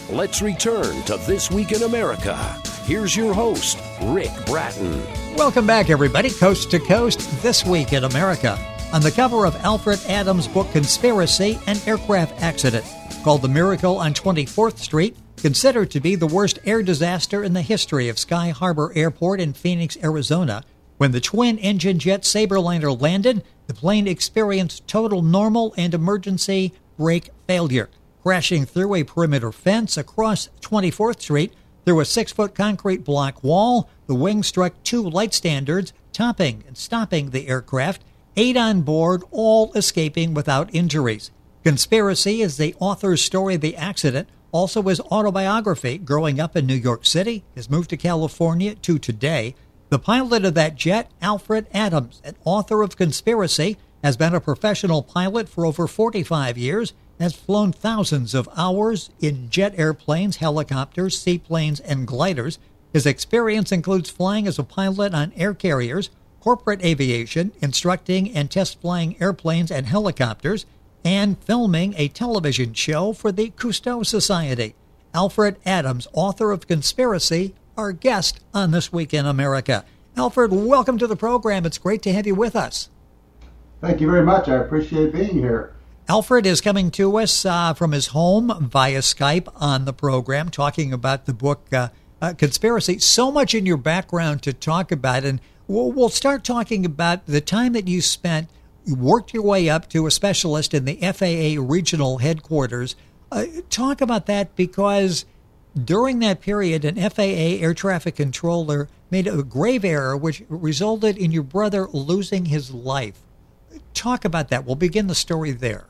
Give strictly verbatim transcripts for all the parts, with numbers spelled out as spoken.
Let's return to This Week in America. Here's your host, Rick Bratton. Welcome back, everybody. Coast to Coast, This Week in America. On the cover of Alfred Adams' book Conspiracy, an aircraft accident called The Miracle on twenty-fourth Street, considered to be the worst air disaster in the history of Sky Harbor Airport in Phoenix, Arizona. When the twin-engine jet Sabreliner landed, the plane experienced total normal and emergency brake failure, crashing through a perimeter fence across twenty-fourth Street. Through a six-foot concrete block wall, the wing struck two light standards, topping and stopping the aircraft. Eight on board, all escaping without injuries. Conspiracy is the author's story of the accident, also his autobiography, growing up in New York City, his move to California to today. The pilot of that jet, Alfred Adams, an author of Conspiracy, has been a professional pilot for over forty-five years, has flown thousands of hours in jet airplanes, helicopters, seaplanes, and gliders. His experience includes flying as a pilot on air carriers, corporate aviation, instructing and test flying airplanes and helicopters, and filming a television show for the Cousteau Society. Alfred Adams, author of Conspiracy, our guest on This Week in America. Alfred, welcome to the program. It's great to have you with us. Thank you very much. I appreciate being here. Alfred is coming to us uh, from his home via Skype on the program, talking about the book uh, uh, Conspiracy. So much in your background to talk about, and we'll, we'll start talking about the time that you spent. You worked your way up to a specialist in the F A A regional headquarters. Uh, talk about that, because during that period, an F A A air traffic controller made a grave error which resulted in your brother losing his life. Talk about that. We'll begin the story there.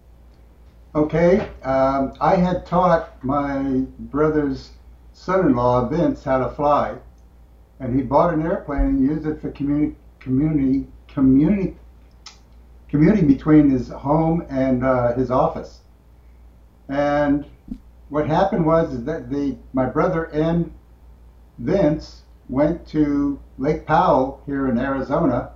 Okay, um, I had taught my brother's son-in-law, Vince, how to fly, and he bought an airplane and used it for community, community, community, commuting between his home and uh, his office. And what happened was is that the my brother and Vince went to Lake Powell here in Arizona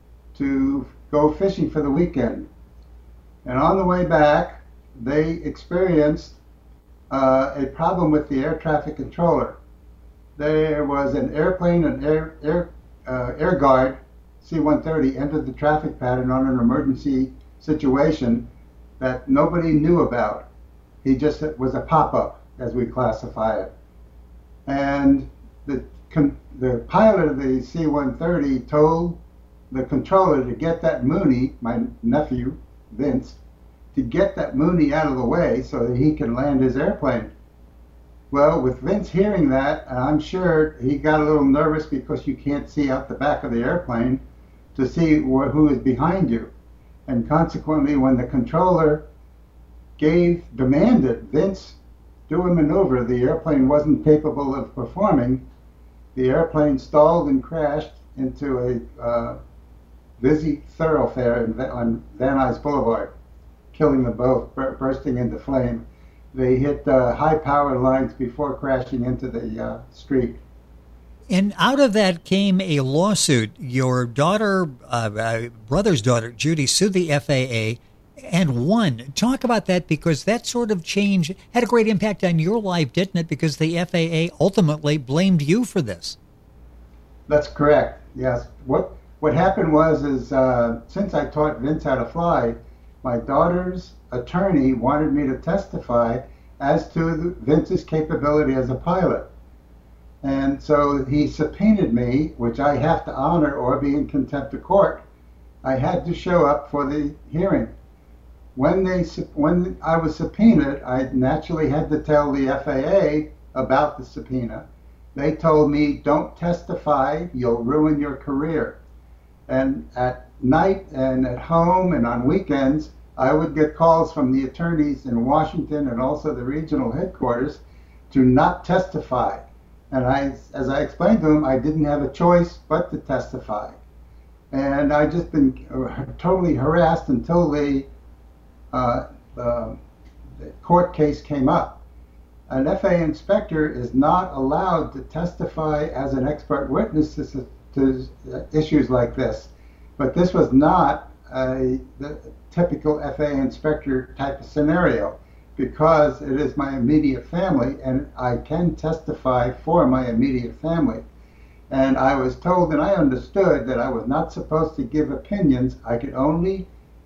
to go fishing for the weekend. And on the way back, they experienced uh, a problem with the air traffic controller. There was an airplane, an air air uh, air guard, C one thirty, entered the traffic pattern on an emergency situation that nobody knew about. He just was a pop-up, as we classify it. And the the pilot of the C one thirty told the controller to get that Mooney, my nephew, Vince, to get that Mooney out of the way so that he can land his airplane. Well, with Vince hearing that, I'm sure he got a little nervous because you can't see out the back of the airplane to see wh- who is behind you. And consequently, when the controller gave, demanded Vince do a maneuver the airplane wasn't capable of performing, the airplane stalled and crashed into a uh, busy thoroughfare in, on Van Nuys Boulevard, killing them both, bur- bursting into flame. They hit uh, high power lines before crashing into the uh, street. And out of that came a lawsuit. Your daughter, uh, uh, brother's daughter, Judy, sued the F A A and won. Talk about that, because that sort of change had a great impact on your life, didn't it? Because the F A A ultimately blamed you for this. That's correct, yes. What what happened was is uh, since I taught Vince how to fly, my daughter's attorney wanted me to testify as to the, Vince's capability as a pilot. And so he subpoenaed me, which I have to honor or be in contempt of court. I had to show up for the hearing. When they when I was subpoenaed, I naturally had to tell the F A A about the subpoena. They told me, don't testify, you'll ruin your career. And at night and at home and on weekends, I would get calls from the attorneys in Washington and also the regional headquarters to not testify. And I, as I explained to them, I didn't have a choice but to testify. And I just been totally harassed until the, uh, the, the court case came up. An F A A inspector is not allowed to testify as an expert witness to, to issues like this. But this was not a the typical F A A inspector type of scenario, because it is my immediate family, and I can testify for my immediate family. And I was told, and I understood, that I was not supposed to give opinions. I could only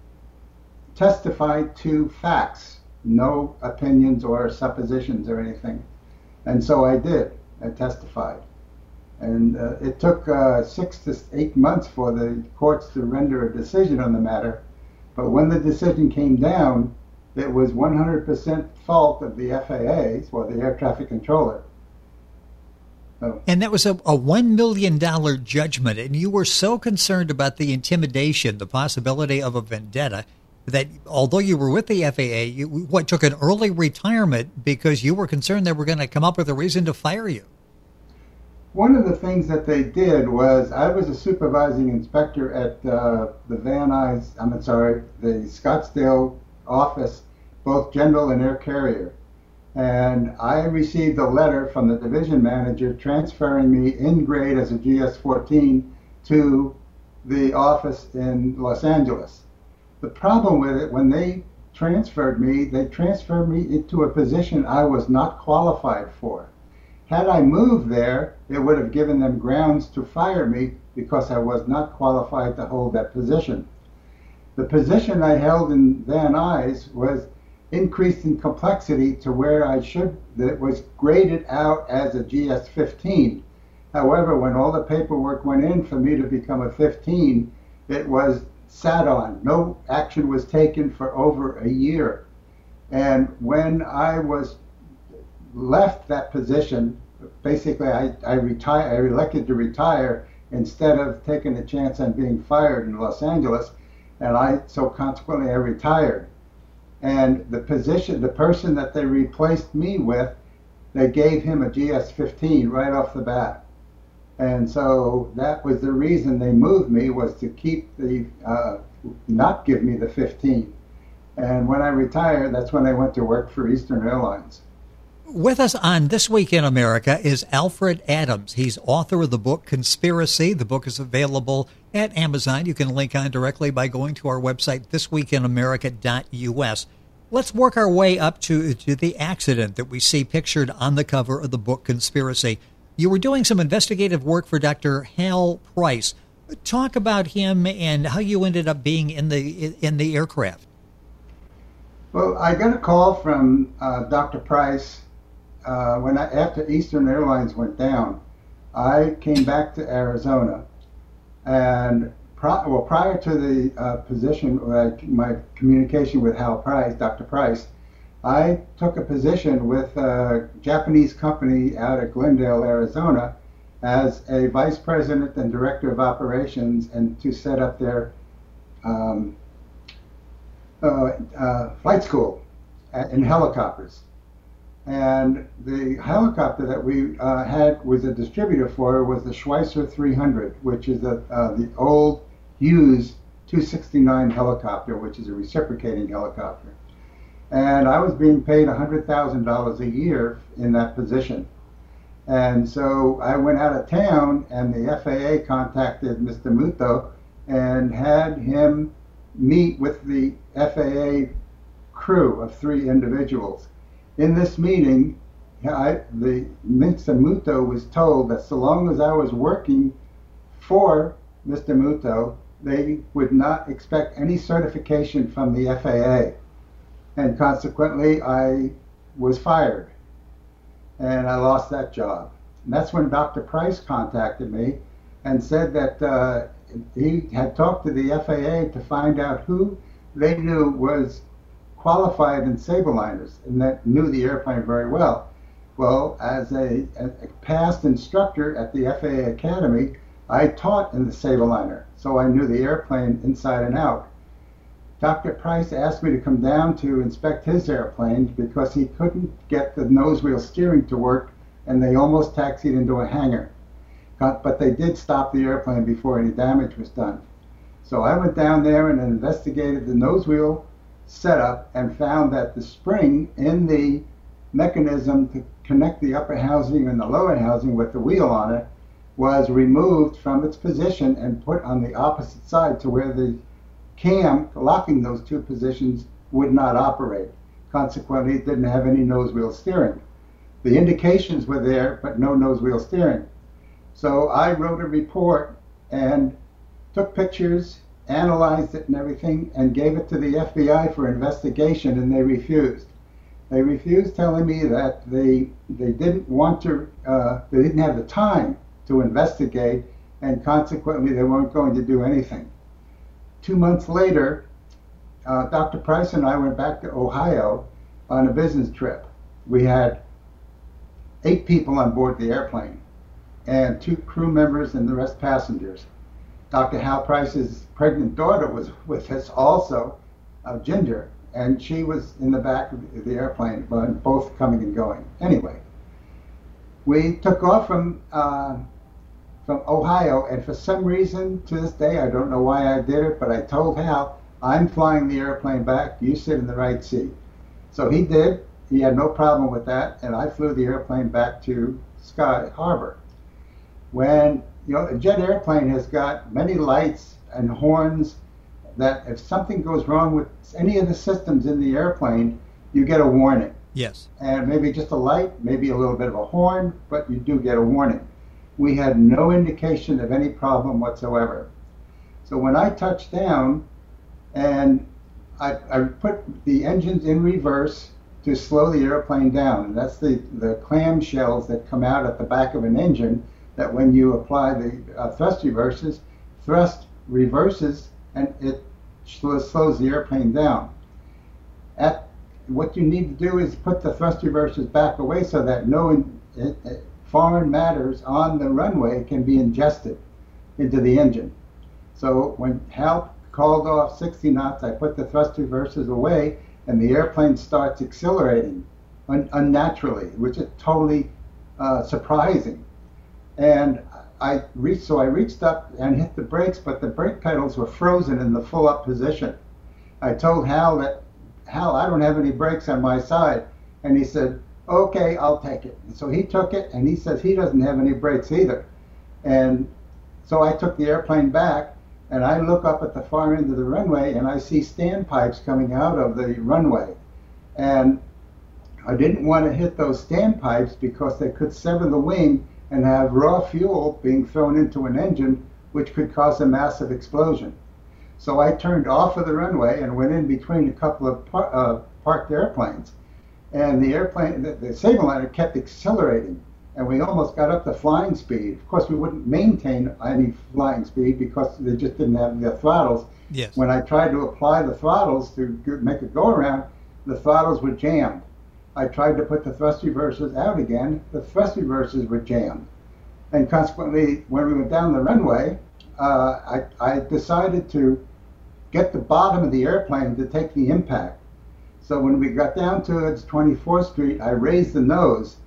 testify to facts, no opinions or suppositions or anything. And so I did. I testified. And uh, it took uh, six to eight months for the courts to render a decision on the matter. But when the decision came down, it was one hundred percent fault of the F A A, or the air traffic controller. So, and that was a, a one million dollars judgment, and you were so concerned about the intimidation, the possibility of a vendetta, that although you were with the F A A, you what took an early retirement because you were concerned they were going to come up with a reason to fire you. One of the things that they did was, I was a supervising inspector at uh, the Van Nuys, I'm sorry, the Scottsdale office, both general and air carrier. And I received a letter from the division manager transferring me in grade as a G S fourteen to the office in Los Angeles. The problem with it, when they transferred me, they transferred me into a position I was not qualified for. Had I moved there, it would have given them grounds to fire me because I was not qualified to hold that position. The position I held in Van Nuys was increased in complexity to where I should, that it was graded out as a G S fifteen. However, when all the paperwork went in for me to become a fifteen, it was sat on. No action was taken for over a year. And when I was left that position, basically I, I retired, I elected to retire instead of taking a chance on being fired in Los Angeles, and I, so consequently I retired. And the position, the person that they replaced me with, they gave him a G S fifteen right off the bat. And so that was the reason they moved me, was to keep the, uh, not give me the fifteen. And when I retired, that's when I went to work for Eastern Airlines. With us on This Week in America is Alfred Adams. He's author of the book Conspiracy. The book is available at Amazon. You can link on directly by going to our website, this week in america dot u s. Let's work our way up to, to the accident that we see pictured on the cover of the book Conspiracy. You were doing some investigative work for Doctor Hal Price. Talk about him and how you ended up being in the in the aircraft. Well, I got a call from uh, Doctor Price uh, when I, after Eastern Airlines went down. I came back to Arizona, and pri- well, prior to the uh, position, uh, my communication with Hal Price, Doctor Price, I took a position with a Japanese company out of Glendale, Arizona, as a vice president and director of operations, and to set up their um, uh, uh, flight school in helicopters. And the helicopter that we uh, had was a distributor for was the Schweitzer three hundred, which is a, uh, the old Hughes two sixty-nine helicopter, which is a reciprocating helicopter. And I was being paid one hundred thousand dollars a year in that position. And so I went out of town, and the F A A contacted Mister Muto and had him meet with the F A A crew of three individuals. In this meeting, I, the Mister Muto was told that so long as I was working for Mister Muto, they would not expect any certification from the F A A. And consequently, I was fired. And I lost that job. And that's when Doctor Price contacted me and said that uh, he had talked to the F A A to find out who they knew was qualified in Sabreliners and that knew the airplane very well. Well, as a, a past instructor at the F A A Academy, I taught in the Sabreliner, so I knew the airplane inside and out. Doctor Price asked me to come down to inspect his airplane because he couldn't get the nose wheel steering to work, and they almost taxied into a hangar. But they did stop the airplane before any damage was done. So I went down there and investigated the nose wheel setup and found that the spring in the mechanism to connect the upper housing and the lower housing with the wheel on it was removed from its position and put on the opposite side to where the cam locking those two positions would not operate. Consequently, it didn't have any nose wheel steering. The indications were there, but no nose wheel steering. So I wrote a report and took pictures, analyzed it and everything, and gave it to the F B I for investigation, and they refused. They refused, telling me that they they didn't want to, uh, they didn't have the time to investigate, and consequently they weren't going to do anything. Two months later, uh, Doctor Price and I went back to Ohio on a business trip. We had eight people on board the airplane, and two crew members and the rest passengers. Doctor Hal Price's pregnant daughter was with us also, uh, Ginger, and she was in the back of the airplane, both coming and going. Anyway, we took off from uh, from Ohio, and for some reason, to this day, I don't know why I did it, but I told Hal, I'm flying the airplane back, you sit in the right seat. So he did. He had no problem with that, and I flew the airplane back to Sky Harbor. When, you know, a jet airplane has got many lights and horns that if something goes wrong with any of the systems in the airplane, you get a warning. Yes. And maybe just a light, maybe a little bit of a horn, but you do get a warning. We had no indication of any problem whatsoever. So when I touched down, and I, I put the engines in reverse to slow the airplane down, and that's the, the clamshells that come out at the back of an engine that when you apply the uh, thrust reverses, thrust reverses and it slows the airplane down. At, what you need to do is put the thrust reverses back away so that no in, it, it, foreign matters on the runway can be ingested into the engine. So when Hal called off sixty knots, I put the thrust reverses away, and the airplane starts accelerating un- unnaturally, which is totally uh, surprising. And I reached, so I reached up and hit the brakes, but the brake pedals were frozen in the full up position. I told Hal that, Hal, I don't have any brakes on my side. And he said, okay, I'll take it. And so he took it, and he says he doesn't have any brakes either. And so I took the airplane back, and I look up at the far end of the runway, and I see standpipes coming out of the runway. And I didn't want to hit those standpipes because they could sever the wing and have raw fuel being thrown into an engine, which could cause a massive explosion. So I turned off of the runway and went in between a couple of par- uh, parked airplanes. And the airplane, the, the Saberliner kept accelerating, and we almost got up to flying speed. Of course, we wouldn't maintain any flying speed because they just didn't have the throttles. Yes. When I tried to apply the throttles to make it go around, the throttles were jammed. I tried to put the thrust reversers out again. The thrust reversers were jammed. And consequently, when we went down the runway, uh, I, I decided to get the bottom of the airplane to take the impact. So when we got down towards twenty-fourth Street, I raised the nose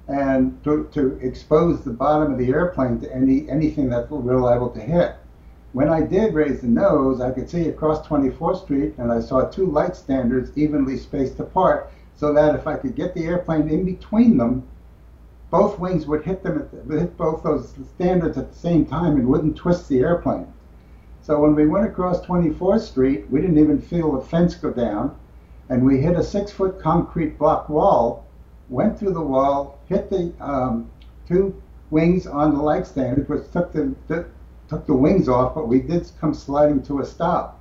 and to, to expose the bottom of the airplane to any anything that we were liable to hit. When I did raise the nose, I could see across twenty-fourth Street, and I saw two light standards evenly spaced apart, so that if I could get the airplane in between them, both wings would hit them, at the, hit both those standards at the same time and wouldn't twist the airplane. So when we went across twenty-fourth Street, we didn't even feel the fence go down, and we hit a six-foot concrete block wall, went through the wall, hit the um, two wings on the light standard, which took the, the took the wings off, but we did come sliding to a stop.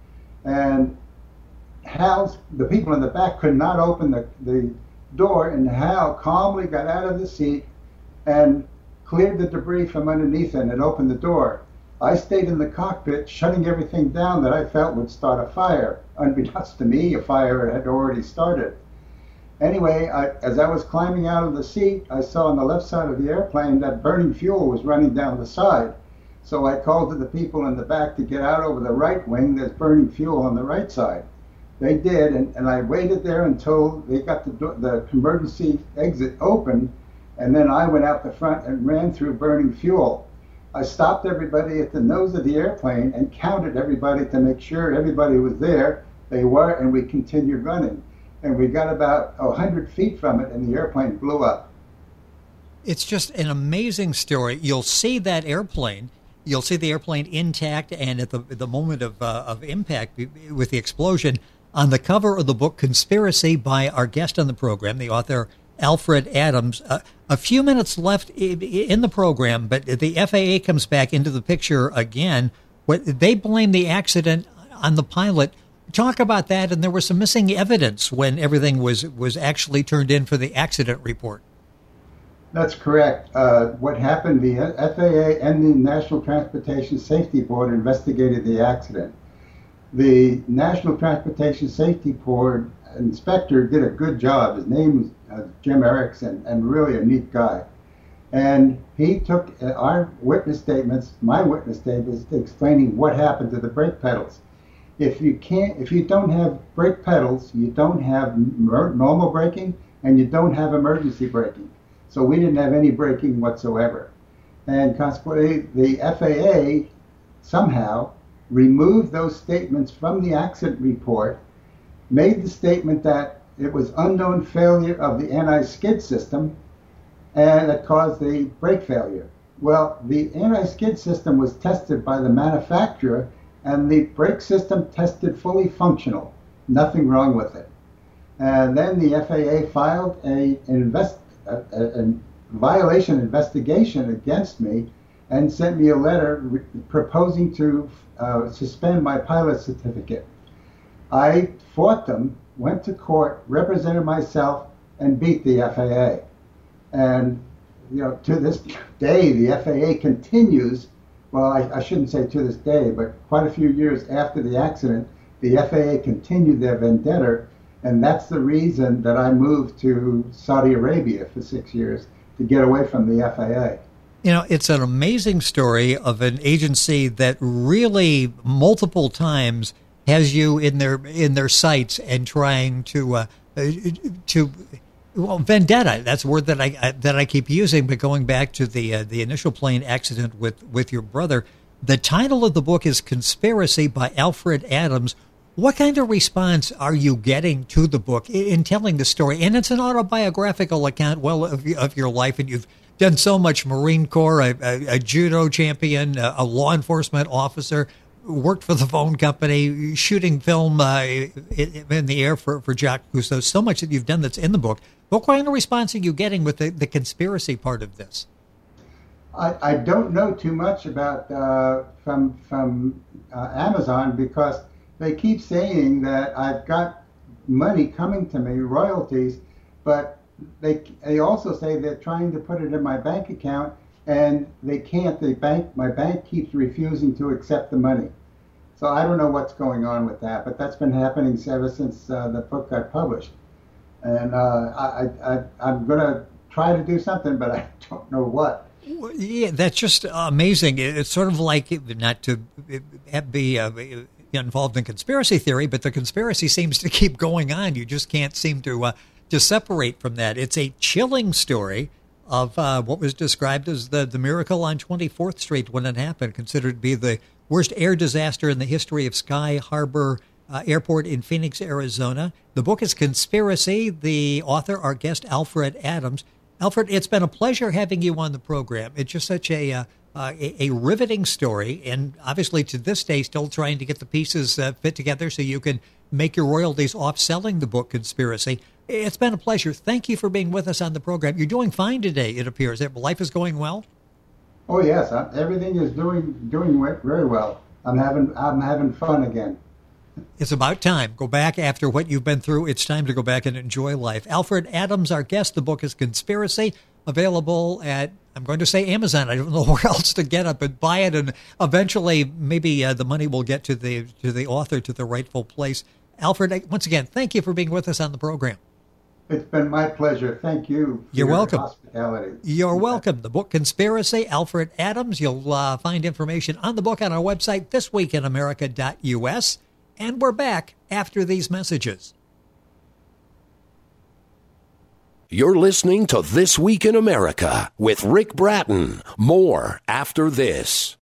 And Hal's, the people in the back could not open the, the door, and Hal calmly got out of the seat and cleared the debris from underneath it and opened the door. I stayed in the cockpit, shutting everything down that I felt would start a fire. Unbeknownst to me, a fire had already started. Anyway, I, as I was climbing out of the seat, I saw on the left side of the airplane that burning fuel was running down the side. So I called to the people in the back to get out over the right wing. There's burning fuel on the right side. They did, and, and I waited there until they got the, the emergency exit open, and then I went out the front and ran through burning fuel. I stopped everybody at the nose of the airplane and counted everybody to make sure everybody was there. They were, and we continued running. And we got about one hundred feet from it, and the airplane blew up. It's just an amazing story. You'll see that airplane. You'll see the airplane intact, and at the the moment of uh, of impact with the explosion, On the cover of the book Conspiracy by our guest on the program, the author Alfred Adams. Uh, a few minutes left in the program, but the F A A comes back into the picture again. What, they blame the accident on the pilot. Talk about that, and there was some missing evidence when everything was, was actually turned in for the accident report. That's correct. Uh, what happened, the F A A and the National Transportation Safety Board investigated the accident. The National Transportation Safety Board inspector did a good job. His name was uh, Jim Erickson, and really a neat guy. And he took uh, our witness statements, my witness statements, explaining what happened to the brake pedals. If you can't, if you don't have brake pedals, you don't have normal braking, and you don't have emergency braking. So we didn't have any braking whatsoever. And consequently, the F A A somehow removed those statements from the accident report, made the statement that it was unknown failure of the anti-skid system, and that caused the brake failure. Well, the anti-skid system was tested by the manufacturer, and the brake system tested fully functional. Nothing wrong with it. And then the F A A filed a, an invest, a, a, a violation investigation against me and sent me a letter re- proposing to uh, suspend my pilot certificate. I fought them, went to court, represented myself, and beat the F A A. And you know, to this day, the F A A continues, well, I, I shouldn't say to this day, but quite a few years after the accident, the F A A continued their vendetta, and that's the reason that I moved to Saudi Arabia for six years to get away from the F A A. You know, it's an amazing story of an agency that really multiple times has you in their in their sights and trying to uh, to well vendetta. That's a word that I, I that I keep using. But going back to the uh, the initial plane accident with with your brother, the title of the book is Conspiracy by Alfred Adams. What kind of response are you getting to the book in telling the story? And it's an autobiographical account, well, of, of your life, and you've done so much: Marine Corps, a, a, a judo champion, a, a law enforcement officer, worked for the phone company, shooting film uh, in the air for, for Jacques Cousteau. So much that you've done that's in the book. What kind of response are you getting with the, the conspiracy part of this? I, I don't know too much about uh, from from uh, Amazon, because they keep saying that I've got money coming to me, royalties, but they they also say they're trying to put it in my bank account, and they can't. The bank, my bank keeps refusing to accept the money. So I don't know what's going on with that, but that's been happening ever since uh, the book got published. And uh, I, I, I'm going to try to do something, but I don't know what. Yeah, that's just amazing. It's sort of like, not to be uh, involved in conspiracy theory, but the conspiracy seems to keep going on. You just can't seem to uh, to separate from that. It's a chilling story of uh, what was described as the, the miracle on twenty-fourth Street when it happened, considered to be the worst air disaster in the history of Sky Harbor uh, Airport in Phoenix, Arizona. The book is Conspiracy. The author, our guest, Alfred Adams. Alfred, it's been a pleasure having you on the program. It's just such a uh, uh, a, a riveting story, and obviously to this day still trying to get the pieces uh, fit together so you can make your royalties off selling the book Conspiracy. It's been a pleasure. Thank you for being with us on the program. You're doing fine today, it appears. Life is going well? Oh, yes. I'm, everything is doing doing very well. I'm having I'm having fun again. It's about time. Go back after what you've been through. It's time to go back and enjoy life. Alfred Adams, our guest. The book is Conspiracy, available at, I'm going to say Amazon. I don't know where else to get it, but buy it, and eventually maybe uh, the money will get to the to the author, to the rightful place. Alfred, once again, thank you for being with us on the program. It's been my pleasure. Thank you for You're your welcome. hospitality. You're welcome. The book Conspiracy, Alfred Adams. You'll uh, find information on the book on our website, this week in america dot u s. And we're back after these messages. You're listening to This Week in America with Rick Bratton. More after this.